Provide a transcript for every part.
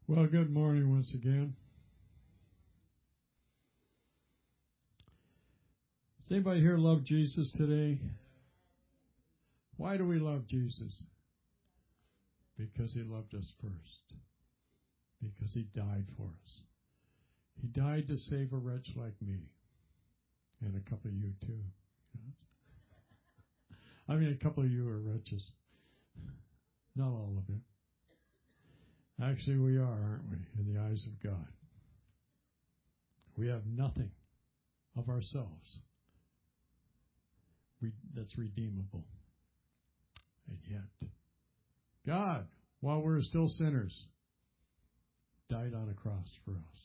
Well, good morning once again. Does anybody here love Jesus today? Why do we love Jesus? Because he loved us first. Because he died for us. He died to save a wretch like me. And a couple of you too. I mean, a couple of you are wretches. Not all of you. Actually, we are, aren't we, in the eyes of God? We have nothing of ourselves that's redeemable. And yet, God, while we're still sinners, died on a cross for us.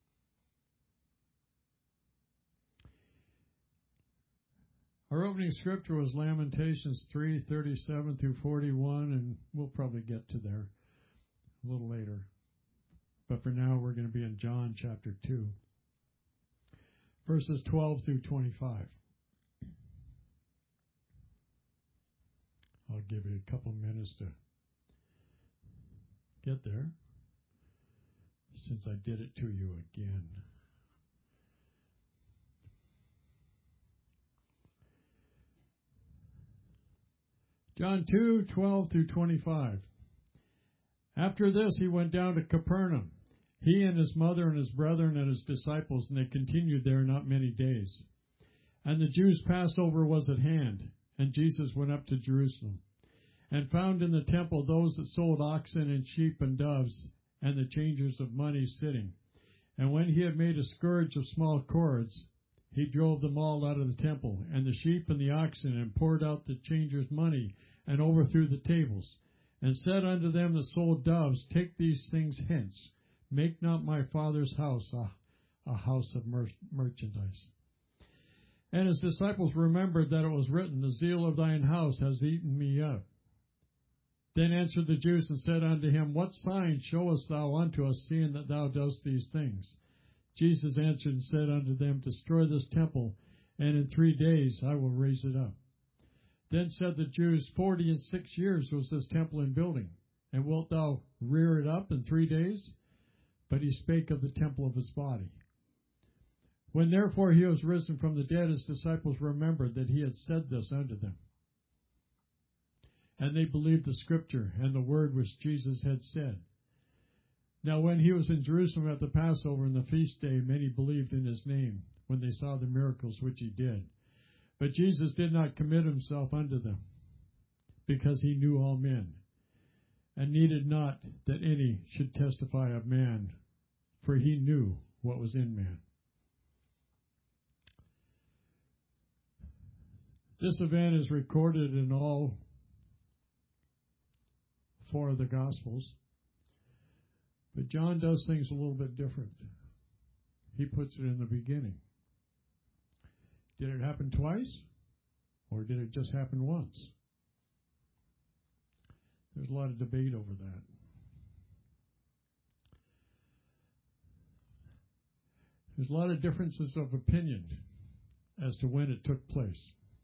Our opening scripture was Lamentations 3:37 through 41, and we'll probably get to there a little later. But for now, we're going to be in John chapter 2, verses 12 through 25. I'll give you a couple minutes to get there, since I did it to you again. John 2:12 through 25. After this, he went down to Capernaum, he and his mother and his brethren and his disciples, and they continued there not many days. And the Jews' Passover was at hand, and Jesus went up to Jerusalem, and found in the temple those that sold oxen and sheep and doves, and the changers of money sitting. And when he had made a scourge of small cords, he drove them all out of the temple, and the sheep and the oxen, and poured out the changers' money, and overthrew the tables. And said unto them that sold doves, Take these things hence. Make not my Father's house a house of merchandise. And his disciples remembered that it was written, The zeal of thine house has eaten me up. Then answered the Jews and said unto him, What sign showest thou unto us, seeing that thou dost these things? Jesus answered and said unto them, Destroy this temple, and in 3 days I will raise it up. Then said the Jews, 46 years was this temple in building, and wilt thou rear it up in 3 days? But he spake of the temple of his body. When therefore he was risen from the dead, his disciples remembered that he had said this unto them. And they believed the scripture and the word which Jesus had said. Now when he was in Jerusalem at the Passover and the feast day, many believed in his name, when they saw the miracles which he did. But Jesus did not commit himself unto them, because he knew all men, and needed not that any should testify of man, for he knew what was in man. This event is recorded in all 4 of the Gospels, but John does things a little bit different. He puts it in the beginning. Did it happen twice, or did it just happen once? There's a lot of debate over that. There's a lot of differences of opinion as to when it took place.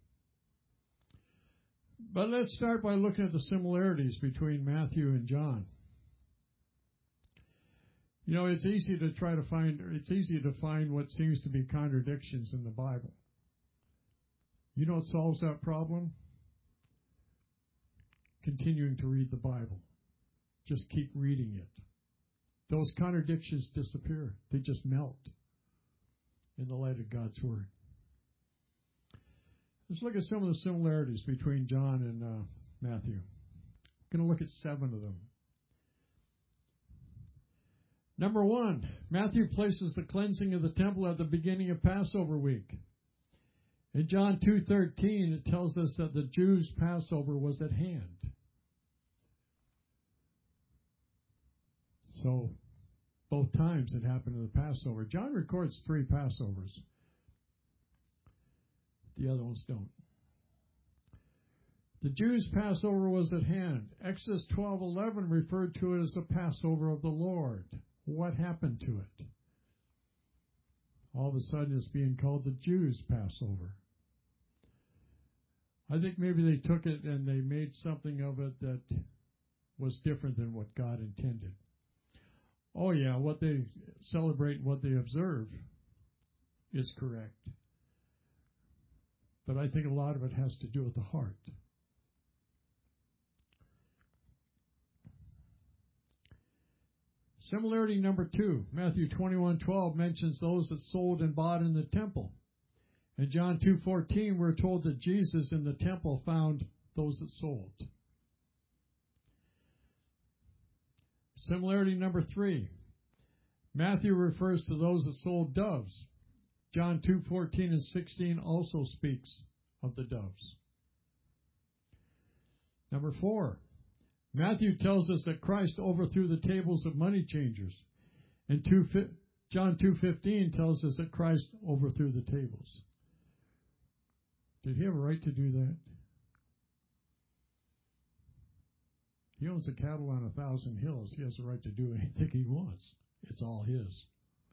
But let's start by looking at the similarities between Matthew and John. You know, it's easy to find what seems to be contradictions in the Bible. You know what solves that problem? Continuing to read the Bible. Just keep reading it. Those contradictions disappear. They just melt in the light of God's Word. Let's look at some of the similarities between John and Matthew. I'm going to look at 7 of them. Number 1, Matthew places the cleansing of the temple at the beginning of Passover week. In John 2:13, it tells us that the Jews' Passover was at hand. So, both times it happened in the Passover. John records 3 Passovers. The other ones don't. The Jews' Passover was at hand. Exodus 12:11 referred to it as the Passover of the Lord. What happened to it? All of a sudden it's being called the Jews' Passover. I think maybe they took it and they made something of it that was different than what God intended. Oh yeah, what they celebrate and what they observe is correct. But I think a lot of it has to do with the heart. Similarity number 2, Matthew 21:12 mentions those that sold and bought in the temple. In John 2:14, we're told that Jesus in the temple found those that sold. Similarity number 3, Matthew refers to those that sold doves. John 2:14 and 16 also speaks of the doves. Number 4, Matthew tells us that Christ overthrew the tables of money changers. And John 2:15 tells us that Christ overthrew the tables. Did he have a right to do that? He owns the cattle on 1,000 hills. He has the right to do anything he wants. It's all his.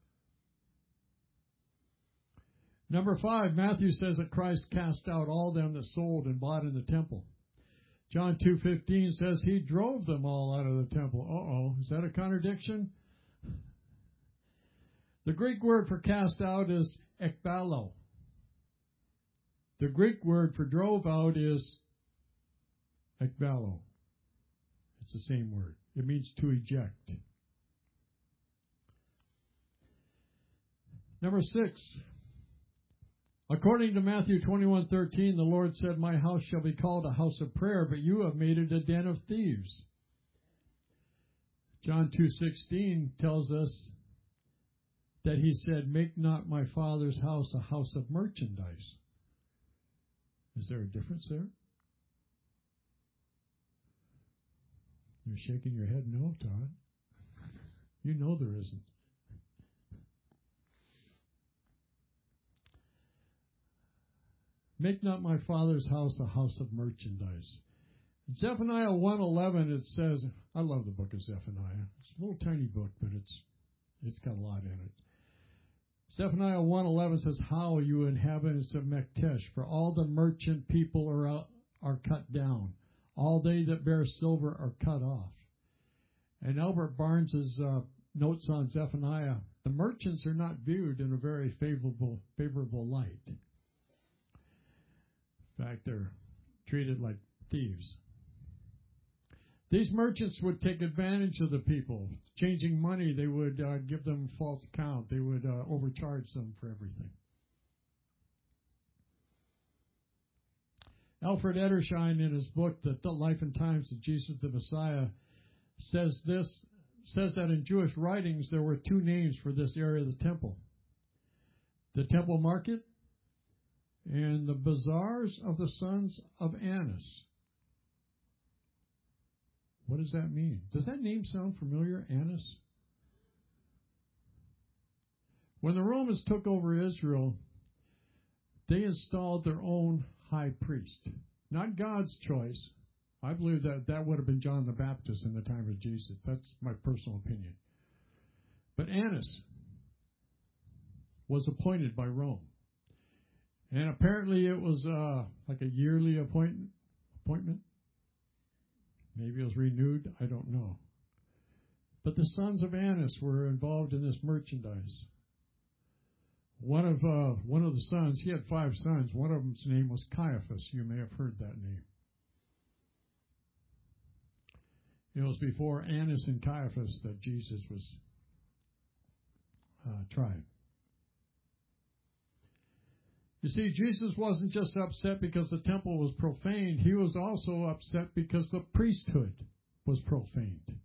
Number 5, Matthew says that Christ cast out all them that sold and bought in the temple. John 2:15 says he drove them all out of the temple. Is that a contradiction? The Greek word for cast out is ekbalo. The Greek word for drove out is ekbalo. It's the same word. It means to eject. Number 6. According to Matthew 21:13, the Lord said, "My house shall be called a house of prayer, but you have made it a den of thieves." John 2:16 tells us that he said, "Make not my Father's house a house of merchandise." Is there a difference there? You're shaking your head no, Todd. You know there isn't. Make not my Father's house a house of merchandise. In Zephaniah 1:11 it says, I love the book of Zephaniah. It's a little tiny book, but it's got a lot in it. Zephaniah 1:11 says, "How, you inhabitants of Mektesh, for all the merchant people are cut down. All they that bear silver are cut off." And Albert Barnes's notes on Zephaniah, the merchants are not viewed in a very favorable light. In fact, they're treated like thieves. These merchants would take advantage of the people. Changing money, they would give them false count. They would overcharge them for everything. Alfred Edersheim, in his book, The Life and Times of Jesus the Messiah, says that in Jewish writings there were 2 names for this area of the temple: the temple market and the bazaars of the sons of Annas. What does that mean? Does that name sound familiar, Annas? When the Romans took over Israel, they installed their own high priest. Not God's choice. I believe that would have been John the Baptist in the time of Jesus. That's my personal opinion. But Annas was appointed by Rome. And apparently it was like a yearly appointment. Maybe it was renewed. I don't know. But the sons of Annas were involved in this merchandise. One of the sons, he had 5 sons. One of them's name was Caiaphas. You may have heard that name. It was before Annas and Caiaphas that Jesus was tried. You see, Jesus wasn't just upset because the temple was profaned. He was also upset because the priesthood was profaned.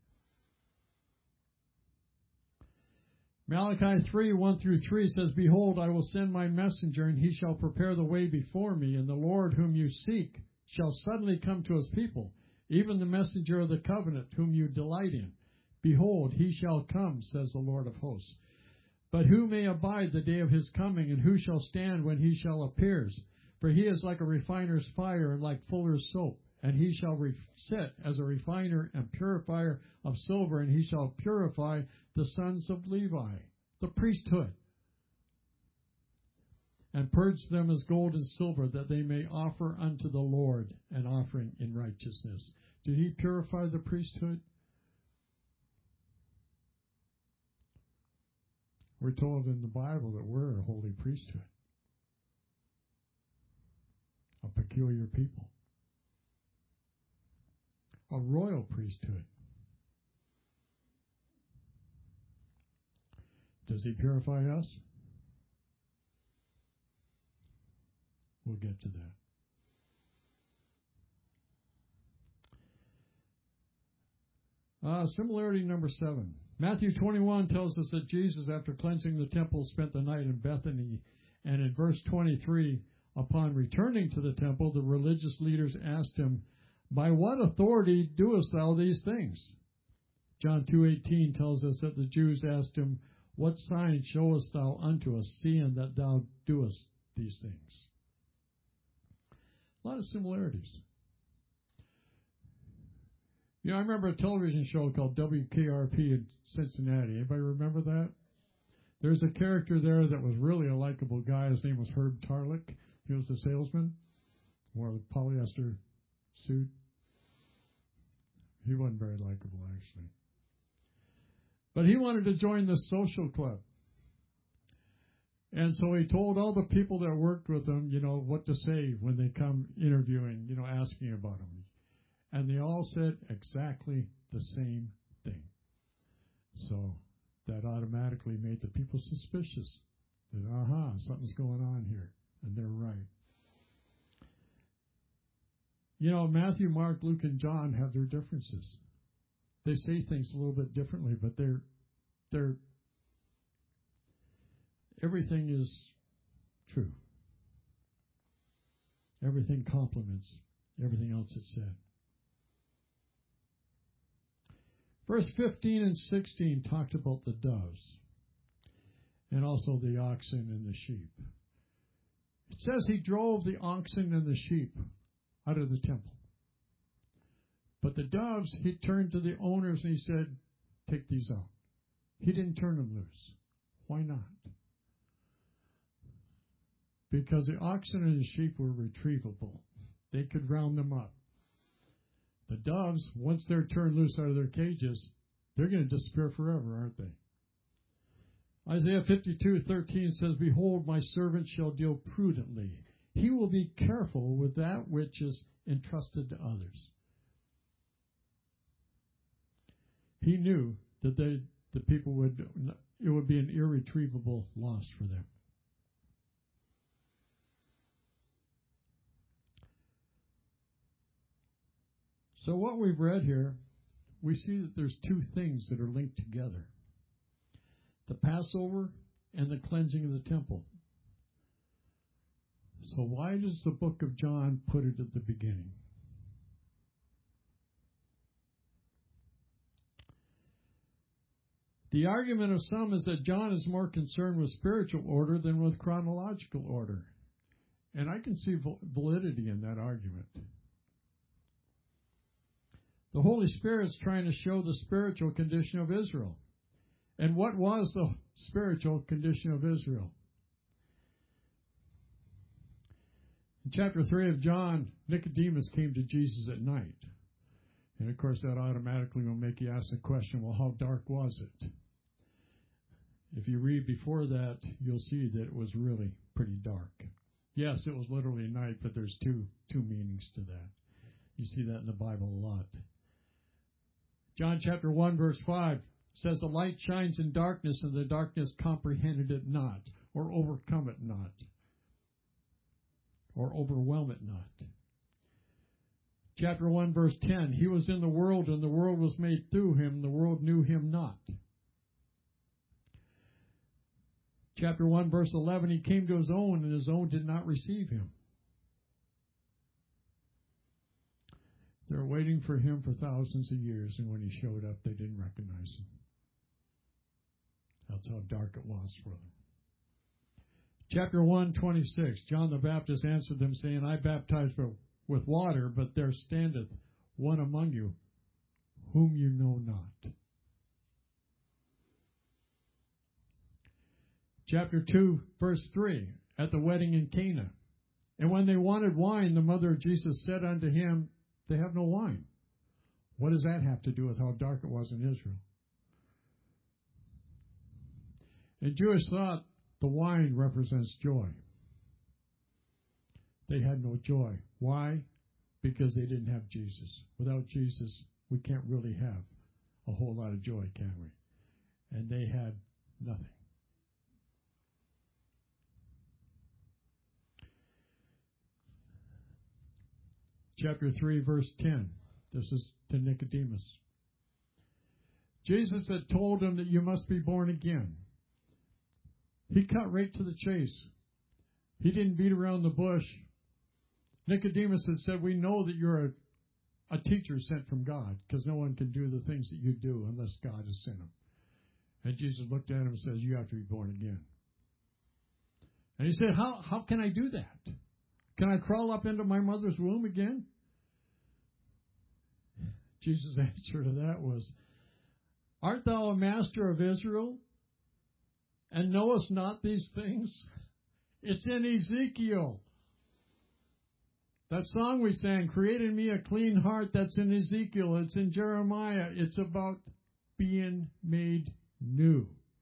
Malachi 3:1-3 says, "Behold, I will send my messenger, and he shall prepare the way before me, and the Lord whom you seek shall suddenly come to his people, even the messenger of the covenant whom you delight in. Behold, he shall come, says the Lord of hosts. But who may abide the day of his coming, and who shall stand when he shall appear? For he is like a refiner's fire and like fuller's soap. And he shall sit as a refiner and purifier of silver, and he shall purify the sons of Levi," the priesthood, "and purge them as gold and silver, that they may offer unto the Lord an offering in righteousness." Did he purify the priesthood? We're told in the Bible that we're a holy priesthood, a peculiar people, a royal priesthood. Does he purify us? We'll get to that. Similarity number 7. Matthew 21 tells us that Jesus, after cleansing the temple, spent the night in Bethany. And in verse 23, upon returning to the temple, the religious leaders asked him, "By what authority doest thou these things?" John 2:18 tells us that the Jews asked him, "What sign showest thou unto us, seeing that thou doest these things?" A lot of similarities. You know, I remember a television show called WKRP in Cincinnati. Anybody remember that? There's a character there that was really a likable guy. His name was Herb Tarlick. He was the salesman, wore a polyester suit. He wasn't very likable, actually. But he wanted to join the social club. And so he told all the people that worked with him, what to say when they come interviewing, asking about him. And they all said exactly the same thing. So that automatically made the people suspicious. That, something's going on here. And they're right. Matthew, Mark, Luke, and John have their differences. They say things a little bit differently, but they're everything is true. Everything complements everything else it said. Verse 15 and 16 talked about the doves and also the oxen and the sheep. It says he drove the oxen and the sheep out of the temple. But the doves, he turned to the owners and he said, "Take these out." He didn't turn them loose. Why not? Because the oxen and the sheep were retrievable. They could round them up. The doves, once they're turned loose out of their cages, they're going to disappear forever, aren't they? Isaiah 52:13 says, "Behold, my servant shall deal prudently. He will be careful with that which is entrusted to others." He knew that the people it would be an irretrievable loss for them. So what we've read here, we see that there's two things that are linked together. The Passover and the cleansing of the temple. So why does the book of John put it at the beginning? The argument of some is that John is more concerned with spiritual order than with chronological order. And I can see validity in that argument. The Holy Spirit's trying to show the spiritual condition of Israel. And what was the spiritual condition of Israel? In chapter 3 of John, Nicodemus came to Jesus at night. And of course that automatically will make you ask the question, well, how dark was it? If you read before that, you'll see that it was really pretty dark. Yes, it was literally night, but there's two meanings to that. You see that in the Bible a lot. John chapter 1, verse 5 says, "The light shines in darkness, and the darkness comprehended it not, or overcome it not, or overwhelm it not." Chapter 1, verse 10, "He was in the world, and the world was made through him, and the world knew him not." Chapter 1, verse 11, "He came to his own, and his own did not receive him." They're waiting for him for thousands of years, and when he showed up, they didn't recognize him. That's how dark it was for them. Chapter 1, 26, "John the Baptist answered them, saying, I baptize with water, but there standeth one among you, whom you know not." Chapter 2, verse 3, "At the wedding in Cana. And when they wanted wine, the mother of Jesus said unto him, They have no wine." What does that have to do with how dark it was in Israel? In Jewish thought, the wine represents joy. They had no joy. Why? Because they didn't have Jesus. Without Jesus, we can't really have a whole lot of joy, can we? And they had nothing. Chapter 3, verse 10. This is to Nicodemus. Jesus had told him that you must be born again. He cut right to the chase. He didn't beat around the bush. Nicodemus had said, we know that you're a teacher sent from God, because no one can do the things that you do unless God has sent him. And Jesus looked at him and says, you have to be born again. And he said, how can I do that? Can I crawl up into my mother's womb again? Jesus' answer to that was, art thou a master of Israel, and knowest not these things? It's in Ezekiel. That song we sang, create in me a clean heart, that's in Ezekiel. It's in Jeremiah. It's about being made new.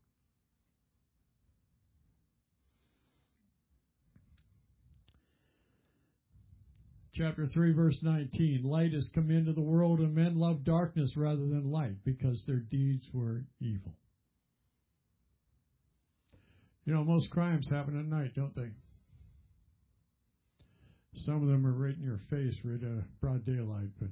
Chapter 3, verse 19. Light has come into the world, and men love darkness rather than light, because their deeds were evil. You know, most crimes happen at night, don't they? Some of them are right in your face, right broad daylight, but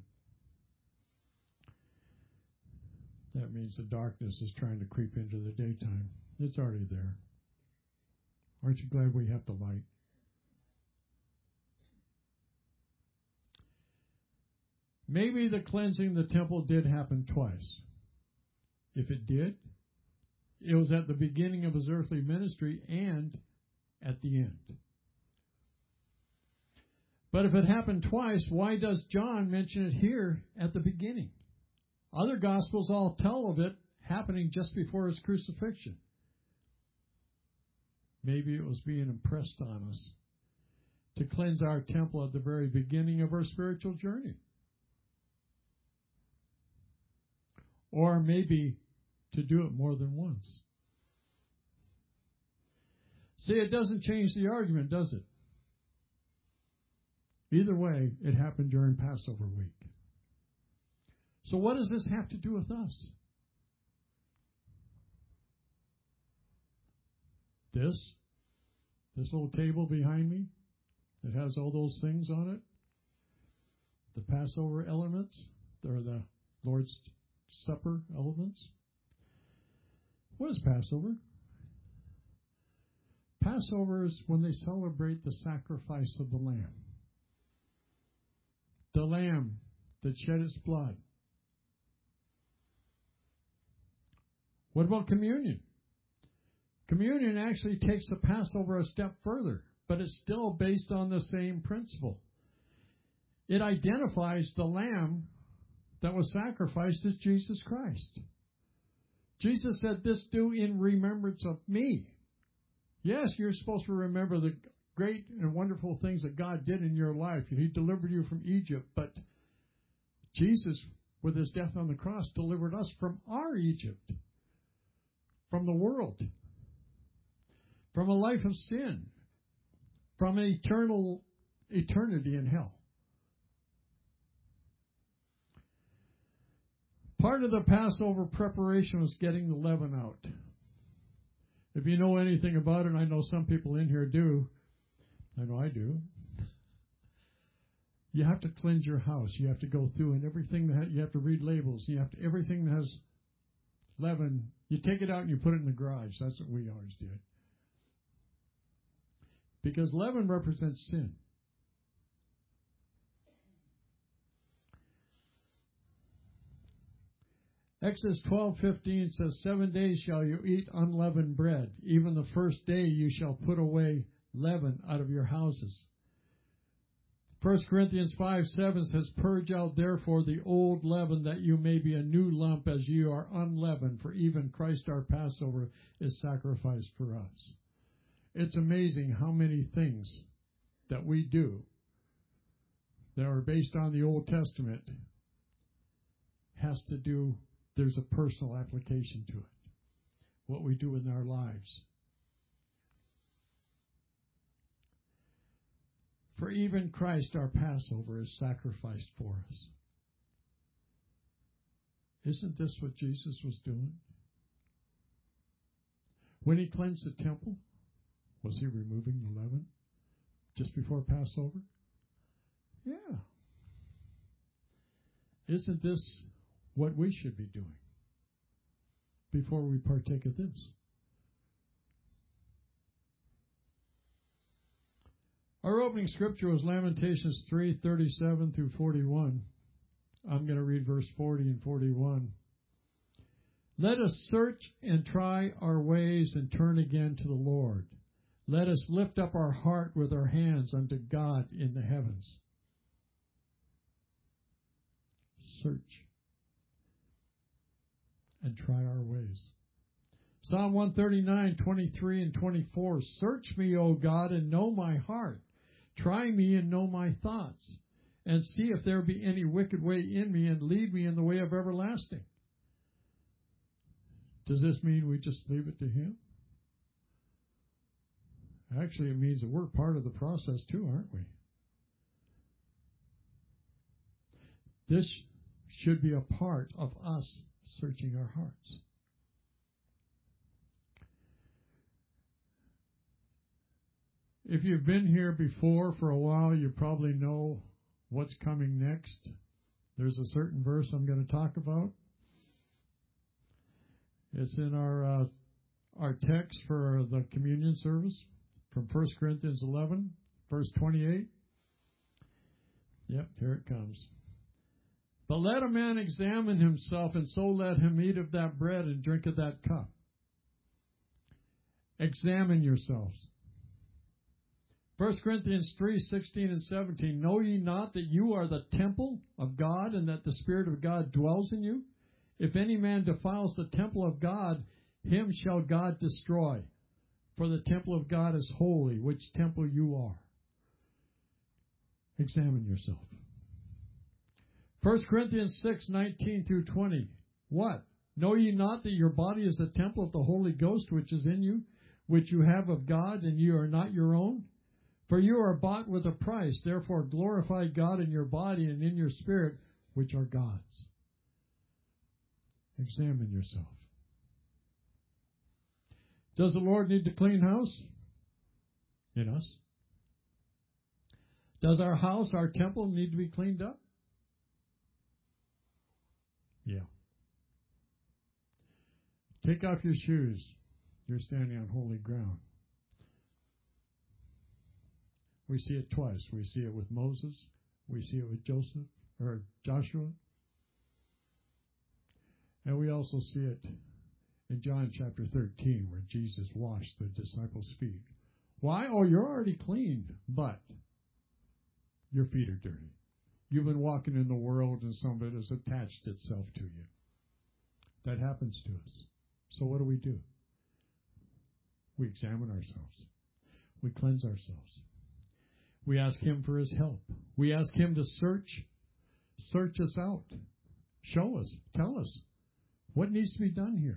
that means the darkness is trying to creep into the daytime. It's already there. Aren't you glad we have the light? Maybe the cleansing of the temple did happen twice. If it did, it was at the beginning of his earthly ministry and at the end. But if it happened twice, why does John mention it here at the beginning? Other Gospels all tell of it happening just before his crucifixion. Maybe it was being impressed on us to cleanse our temple at the very beginning of our spiritual journey. Or maybe to do it more than once. See, it doesn't change the argument, does it? Either way, it happened during Passover week. So what does this have to do with us? This little table behind me that has all those things on it, the Passover elements, they're the Lord's Supper elements. What is Passover? Passover is when they celebrate the sacrifice of the Lamb. The Lamb that shed its blood. What about communion? Communion actually takes the Passover a step further, but it's still based on the same principle. It identifies the Lamb that was sacrificed as Jesus Christ. Jesus said, this do in remembrance of me. Yes, you're supposed to remember the great and wonderful things that God did in your life. He delivered you from Egypt, but Jesus, with his death on the cross, delivered us from our Egypt, from the world, from a life of sin, from an eternity in hell. Part of the Passover preparation was getting the leaven out. If you know anything about it, and I know some people in here do, I know I do, you have to cleanse your house. You have to go through, and everything that you have to read labels. You have to, everything that has leaven, you take it out and you put it in the garage. That's what we always did. Because leaven represents sin. Exodus 12:15 says, 7 days shall you eat unleavened bread. Even the first day you shall put away leaven out of your houses. 1 Corinthians 5:7 says, purge out therefore the old leaven, that you may be a new lump as you are unleavened. For even Christ our Passover is sacrificed for us. It's amazing how many things that we do that are based on the Old Testament has to do, there's a personal application to it. what we do in our lives. For even Christ, our Passover, is sacrificed for us. Isn't this what Jesus was doing? When he cleansed the temple, was he removing the leaven just before Passover? Yeah. Isn't this what we should be doing before we partake of this? Our opening scripture was Lamentations 3:37 through 41. I'm going to read verse 40 and 41. Let us search and try our ways and turn again to the Lord. Let us lift up our heart with our hands unto God in the heavens. Search and try our ways. Psalm 139:23 and 24. Search me, O God, and know my heart. Try me and know my thoughts, and see if there be any wicked way in me, and lead me in the way of everlasting. Does this mean we just leave it to Him? Actually, it means that we're part of the process too, aren't we? This should be a part of us searching our hearts. If you've been here before for a while, you probably know what's coming next. There's a certain verse I'm going to talk about. It's in our text for the communion service from 1 Corinthians 11, verse 28. Yep, here it comes. But let a man examine himself, and so let him eat of that bread and drink of that cup. Examine yourselves. 1 Corinthians 3:16 and 17. Know ye not that you are the temple of God, and that the Spirit of God dwells in you? If any man defiles the temple of God, him shall God destroy. For the temple of God is holy, which temple you are. Examine yourself. 1 Corinthians 6:19 through 20. What? Know ye not that your body is the temple of the Holy Ghost, which is in you, which you have of God, and you are not your own? For you are bought with a price. Therefore glorify God in your body and in your spirit, which are God's. Examine yourself. Does the Lord need to clean house? In us. Does our house, our temple, need to be cleaned up? Yeah. Take off your shoes. You're standing on holy ground. We see it twice. We see it with Moses. We see it with Joshua. And we also see it in John chapter 13, where Jesus washed the disciples' feet. Why? Oh, you're already clean, but your feet are dirty. You've been walking in the world, and some of it has attached itself to you. That happens to us. So what do? We examine ourselves. We cleanse ourselves. We ask Him for His help. We ask Him to search us out. Show us. Tell us what needs to be done here.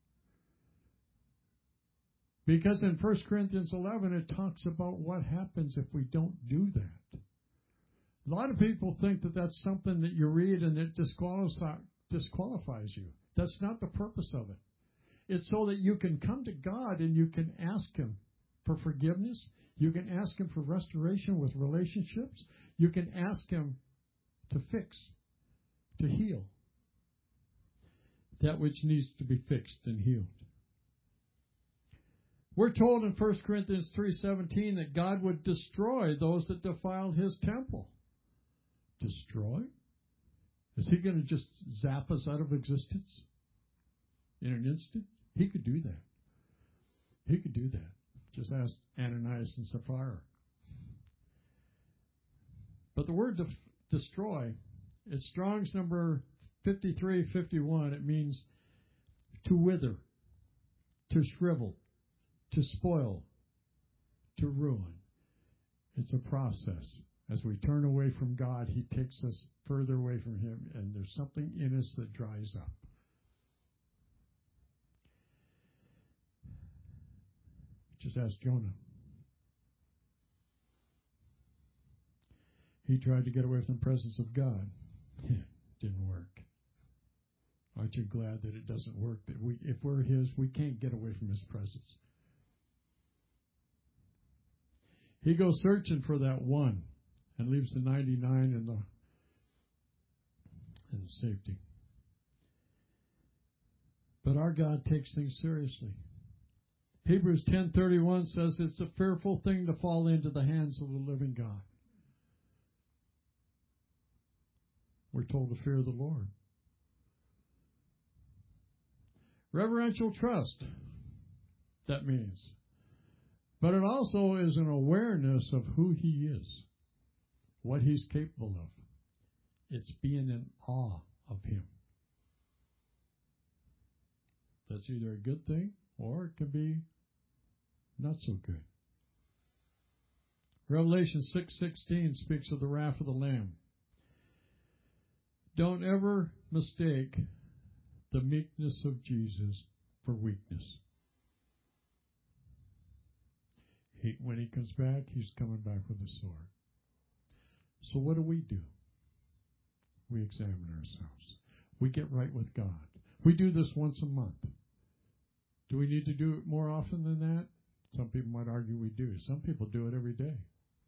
Because in 1 Corinthians 11, it talks about what happens if we don't do that. A lot of people think that that's something that you read and it disqualifies you. That's not the purpose of it. It's so that you can come to God and you can ask Him for forgiveness. You can ask Him for restoration with relationships. You can ask Him to fix, to heal that which needs to be fixed and healed. We're told in 1 Corinthians 3:17 that God would destroy those that defile His temple. Destroy? Is He going to just zap us out of existence in an instant? He could do that. He could do that. Just ask Ananias and Sapphira. But the word destroy is Strong's number 5351. It means to wither, to shrivel, to spoil, to ruin. It's a process. As we turn away from God, He takes us further away from Him, and there's something in us that dries up. Just ask Jonah. He tried to get away from the presence of God. It didn't work. Aren't you glad that it doesn't work? That if we're His, we can't get away from His presence. He goes searching for that one and leaves the 99 in the safety. But our God takes things seriously. Hebrews 10:31 says it's a fearful thing to fall into the hands of the living God. We're told to fear the Lord. Reverential trust, that means. But it also is an awareness of who He is, what He's capable of. It's being in awe of Him. That's either a good thing or it can be not so good. Revelation 6:16 speaks of the wrath of the Lamb. Don't ever mistake the meekness of Jesus for weakness. When He comes back, He's coming back with a sword. So what do? We examine ourselves. We get right with God. We do this once a month. Do we need to do it more often than that? Some people might argue we do. Some people do it every day.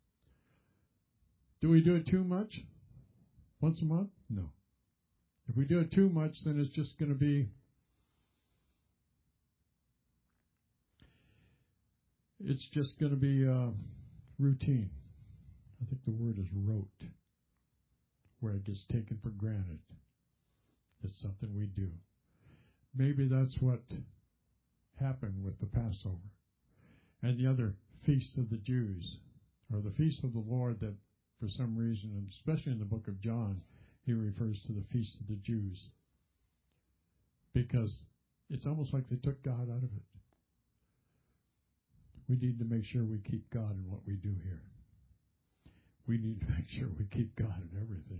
Do we do it too much? Once a month? No. If we do it too much, then it's just going to be routine. I think the word is rote, where it gets taken for granted. It's something we do. Maybe that's what happened with the Passover and the other feasts of the Jews, or the feast of the Lord that for some reason, and especially in the book of John, he refers to the feast of the Jews. Because it's almost like they took God out of it. We need to make sure we keep God in what we do here. We need to make sure we keep God in everything.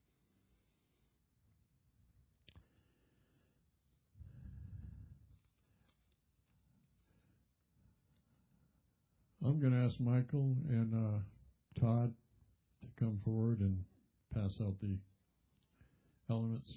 I'm going to ask Michael and Todd to come forward and pass out the elements.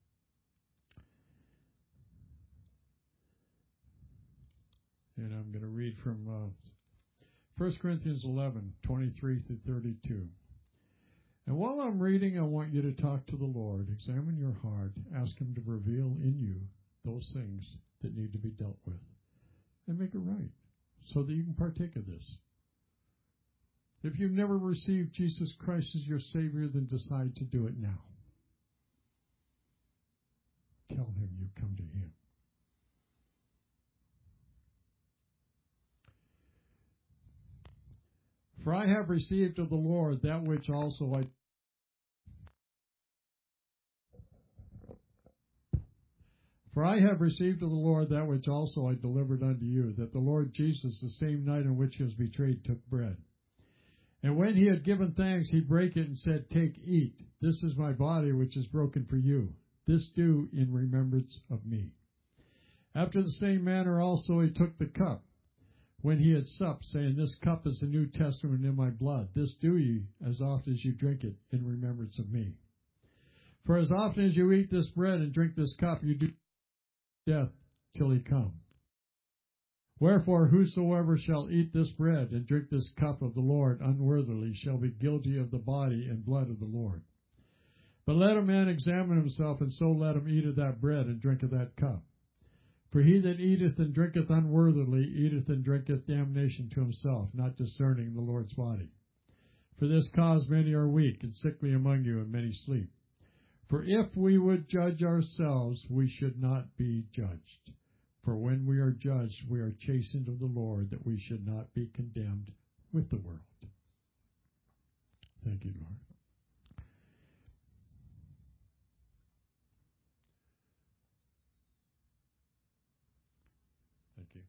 And I'm going to read from 1 Corinthians 11:23 through 32. And while I'm reading, I want you to talk to the Lord. Examine your heart. Ask Him to reveal in you those things that need to be dealt with. And make it right so that you can partake of this. If you've never received Jesus Christ as your Savior, then decide to do it now. Tell Him you come to Him. For I have received of the Lord that which also I delivered unto you, that the Lord Jesus, the same night in which He was betrayed, took bread. And when He had given thanks, He brake it and said, Take, eat. This is my body, which is broken for you. This do in remembrance of me. After the same manner also He took the cup, when He had supped, saying, This cup is the New Testament in my blood. This do ye, as often as you drink it, in remembrance of me. For as often as you eat this bread and drink this cup, you do death till He come. Wherefore, whosoever shall eat this bread and drink this cup of the Lord unworthily shall be guilty of the body and blood of the Lord. But let a man examine himself, and so let him eat of that bread and drink of that cup. For he that eateth and drinketh unworthily eateth and drinketh damnation to himself, not discerning the Lord's body. For this cause many are weak and sickly among you, and many sleep. For if we would judge ourselves, we should not be judged. For when we are judged, we are chastened of the Lord, that we should not be condemned with the world. Thank you, Lord. Thank you.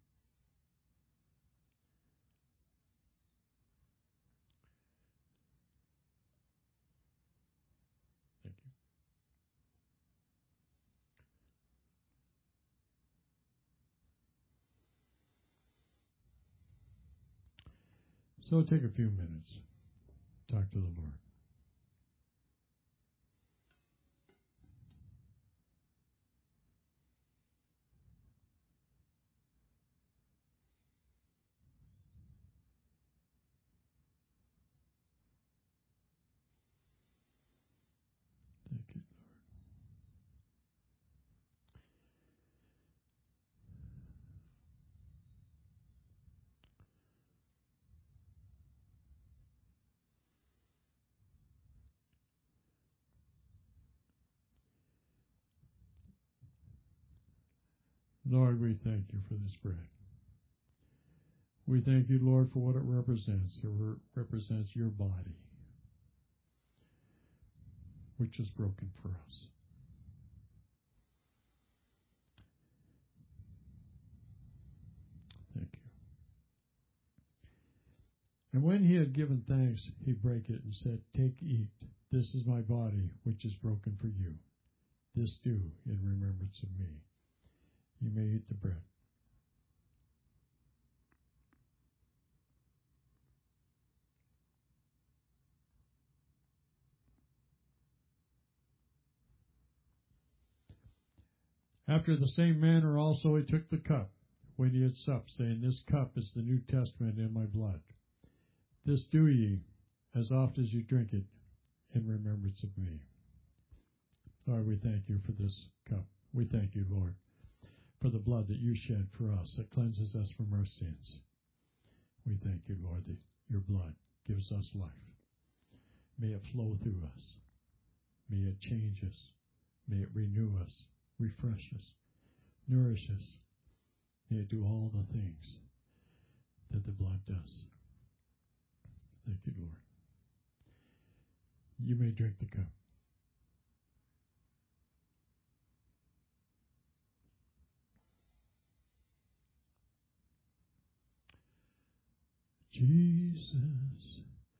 Thank you. So take a few minutes. Talk to the Lord. Thank you, Lord, we thank you for this bread. We thank you, Lord, for what it represents. It represents your body, which is broken for us. Thank you. And when he had given thanks, he brake it and said, Take, eat. This is my body, which is broken for you. This do in remembrance of me. You may eat the bread. After the same manner also he took the cup, when he had supped, saying, This cup is the New Testament in my blood. This do ye, as oft as you drink it, in remembrance of me. Lord, we thank you for this cup. We thank you, Lord, for the blood that you shed for us, that cleanses us from our sins. We thank you, Lord, that your blood gives us life. May it flow through us. May it change us. May it renew us, refresh us, nourish us. May it do all the things that the blood does. Thank you, Lord. You may drink the cup. Jesus,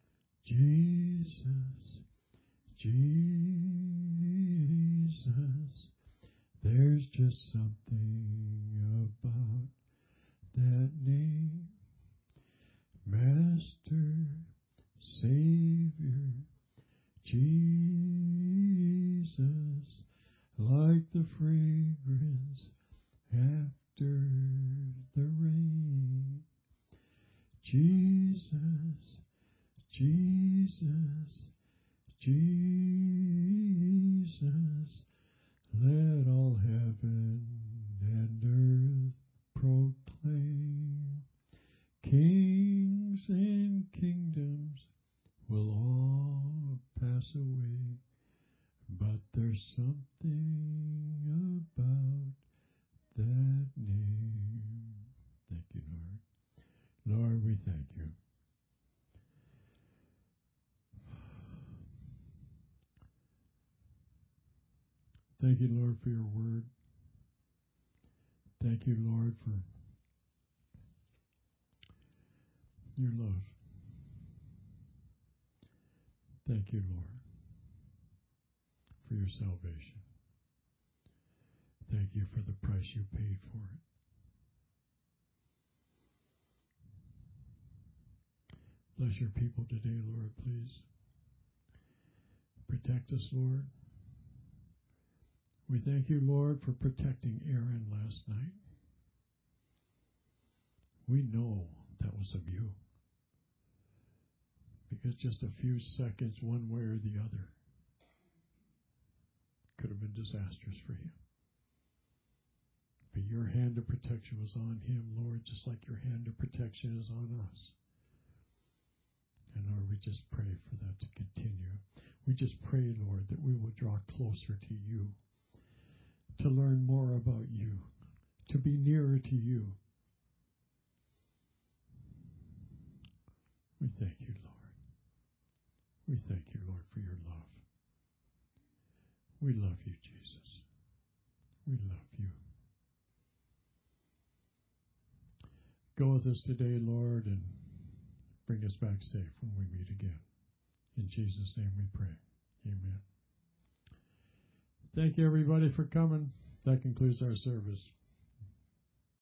Jesus, Jesus. There's just something about that name. Master, Savior, Jesus, like the fragrance after the rain. Jesus, Jesus, Jesus, let all heaven and earth proclaim. Kings and kingdoms will all pass away, but there's something about that name. Thank you, Lord. Lord, we thank you. Thank you, Lord, for your word. Thank you, Lord, for your love. Thank you, Lord, for your salvation. Thank you for the price you paid for it. Bless your people today, Lord, please. Protect us, Lord. We thank you, Lord, for protecting Aaron last night. We know that was of you. Because just a few seconds, one way or the other, could have been disastrous for you. But your hand of protection was on him, Lord, just like your hand of protection is on us. And Lord, we just pray for that to continue. We just pray, Lord, that we will draw closer to you, to learn more about you, to be nearer to you. We thank you, Lord. We thank you, Lord, for your love. We love you, Jesus. We love you. Go with us today, Lord, and bring us back safe when we meet again. In Jesus' name we pray. Amen. Thank you, everybody, for coming. That concludes our service.